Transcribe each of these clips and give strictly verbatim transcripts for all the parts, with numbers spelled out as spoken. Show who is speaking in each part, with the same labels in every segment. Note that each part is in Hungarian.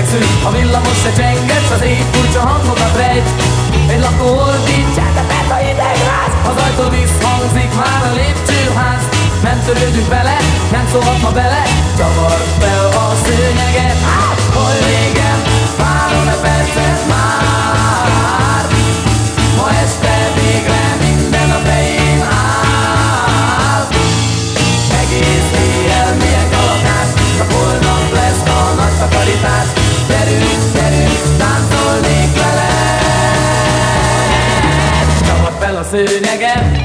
Speaker 1: feszült, a villamos se csenget, s az ég furcsa hangokat rejt. Egy lakó ordít, csendetet a idegráz, az ajtó visszhangzik már a lépcsőház. Nem törődünk vele, nem szólhat ma bele, csavart fel a szőnyeget. Hol régen, várom-e percet már, ma este végre minden a fején áll. Egész éjjel milyen kalapás, csak holnap lesz a nagy takarítás. Gyerünk, gyerünk, táncolnék vele, csavart fel a szőnyeget.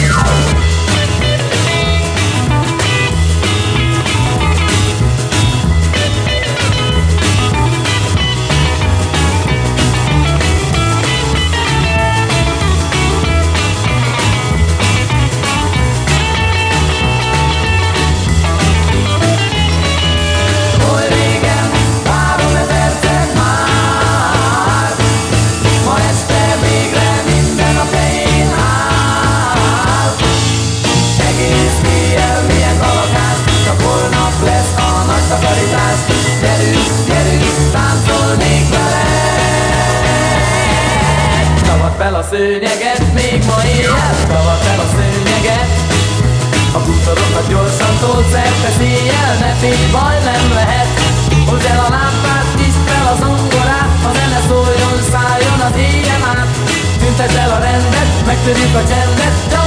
Speaker 1: Gyerünk, gyerünk, táncolnék vele, csavart fel a szőnyeget, még ma éjjel, csavart fel a szőnyeget. A bútorokat gyorsan tolt szerte széjjel, ne félj, baj nem lehet. Hozd el a lámpát, nyisd fel a zongorát, a zene szóljon, szálljon az éjjel át. Tüntesd el a rendet, megtörjük a csendet.